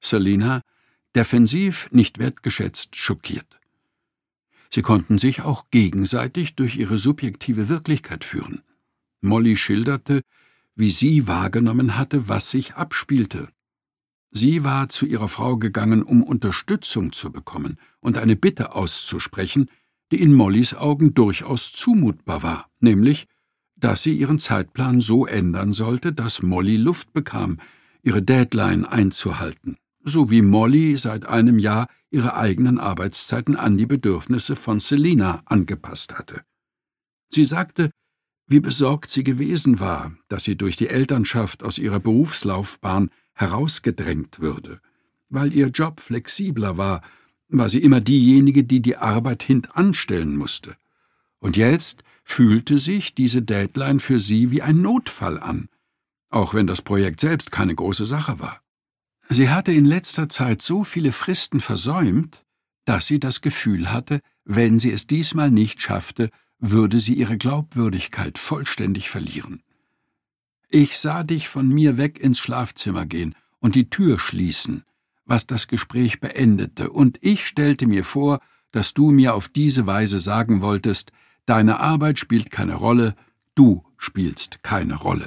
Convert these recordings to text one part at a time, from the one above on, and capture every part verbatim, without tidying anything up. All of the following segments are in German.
Selina, defensiv, nicht wertgeschätzt, schockiert. Sie konnten sich auch gegenseitig durch ihre subjektive Wirklichkeit führen. Molly schilderte, wie sie wahrgenommen hatte, was sich abspielte. Sie war zu ihrer Frau gegangen, um Unterstützung zu bekommen und eine Bitte auszusprechen, die in Mollys Augen durchaus zumutbar war, nämlich, dass sie ihren Zeitplan so ändern sollte, dass Molly Luft bekam, ihre Deadline einzuhalten, so wie Molly seit einem Jahr ihre eigenen Arbeitszeiten an die Bedürfnisse von Selina angepasst hatte. Sie sagte, wie besorgt sie gewesen war, dass sie durch die Elternschaft aus ihrer Berufslaufbahn herausgedrängt würde. Weil ihr Job flexibler war, war sie immer diejenige, die die Arbeit hintanstellen musste. Und jetzt fühlte sich diese Deadline für sie wie ein Notfall an, auch wenn das Projekt selbst keine große Sache war. Sie hatte in letzter Zeit so viele Fristen versäumt, dass sie das Gefühl hatte, wenn sie es diesmal nicht schaffte, würde sie ihre Glaubwürdigkeit vollständig verlieren. Ich sah dich von mir weg ins Schlafzimmer gehen und die Tür schließen, was das Gespräch beendete, und ich stellte mir vor, dass du mir auf diese Weise sagen wolltest, deine Arbeit spielt keine Rolle, du spielst keine Rolle.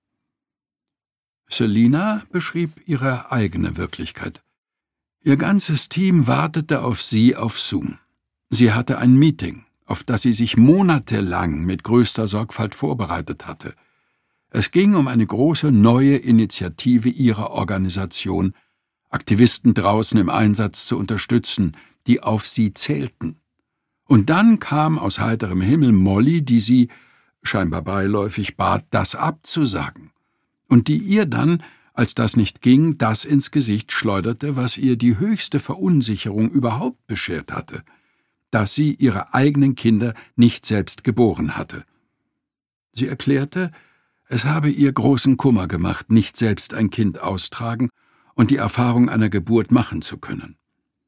Selina beschrieb ihre eigene Wirklichkeit. Ihr ganzes Team wartete auf sie auf Zoom. Sie hatte ein Meeting, auf das sie sich monatelang mit größter Sorgfalt vorbereitet hatte. Es ging um eine große neue Initiative ihrer Organisation, Aktivisten draußen im Einsatz zu unterstützen, die auf sie zählten. Und dann kam aus heiterem Himmel Molly, die sie, scheinbar beiläufig, bat, das abzusagen, und die ihr dann, als das nicht ging, das ins Gesicht schleuderte, was ihr die höchste Verunsicherung überhaupt beschert hatte, dass sie ihre eigenen Kinder nicht selbst geboren hatte. Sie erklärte, es habe ihr großen Kummer gemacht, nicht selbst ein Kind austragen und die Erfahrung einer Geburt machen zu können.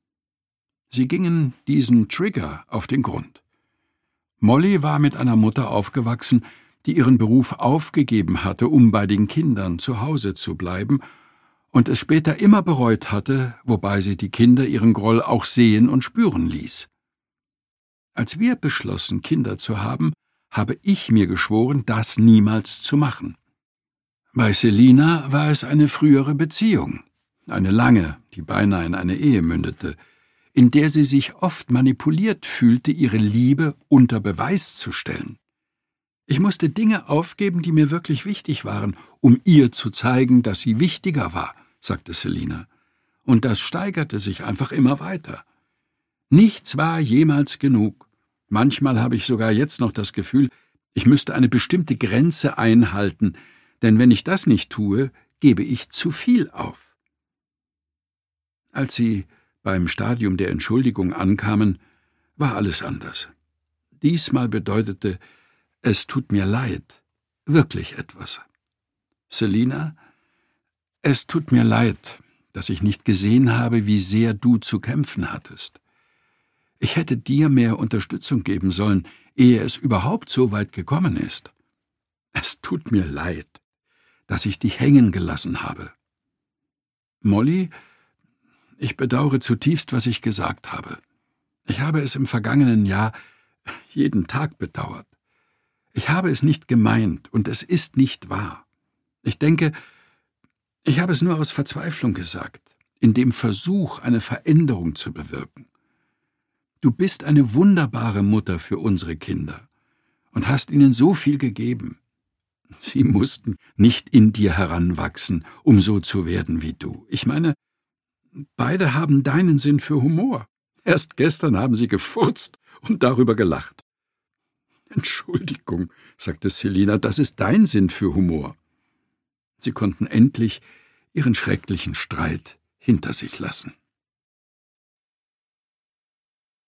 Sie gingen diesem Trigger auf den Grund. Molly war mit einer Mutter aufgewachsen, die ihren Beruf aufgegeben hatte, um bei den Kindern zu Hause zu bleiben, und es später immer bereut hatte, wobei sie die Kinder ihren Groll auch sehen und spüren ließ. Als wir beschlossen, Kinder zu haben, habe ich mir geschworen, das niemals zu machen. Bei Selina war es eine frühere Beziehung, eine lange, die beinahe in eine Ehe mündete, in der sie sich oft manipuliert fühlte, ihre Liebe unter Beweis zu stellen. Ich musste Dinge aufgeben, die mir wirklich wichtig waren, um ihr zu zeigen, dass sie wichtiger war, sagte Selina. Und das steigerte sich einfach immer weiter. Nichts war jemals genug. Manchmal habe ich sogar jetzt noch das Gefühl, ich müsste eine bestimmte Grenze einhalten, denn wenn ich das nicht tue, gebe ich zu viel auf. Als sie beim Stadium der Entschuldigung ankamen, war alles anders. Diesmal bedeutete es tut mir leid wirklich etwas. Selina, es tut mir leid, dass ich nicht gesehen habe, wie sehr du zu kämpfen hattest. Ich hätte dir mehr Unterstützung geben sollen, ehe es überhaupt so weit gekommen ist. Es tut mir leid, dass ich dich hängen gelassen habe. Molly, ich bedauere zutiefst, was ich gesagt habe. Ich habe es im vergangenen Jahr jeden Tag bedauert. Ich habe es nicht gemeint, und es ist nicht wahr. Ich denke, ich habe es nur aus Verzweiflung gesagt, in dem Versuch, eine Veränderung zu bewirken. Du bist eine wunderbare Mutter für unsere Kinder und hast ihnen so viel gegeben. Sie mussten nicht in dir heranwachsen, um so zu werden wie du. Ich meine, beide haben deinen Sinn für Humor. Erst gestern haben sie gefurzt und darüber gelacht. Entschuldigung, sagte Selina, das ist dein Sinn für Humor. Sie konnten endlich ihren schrecklichen Streit hinter sich lassen.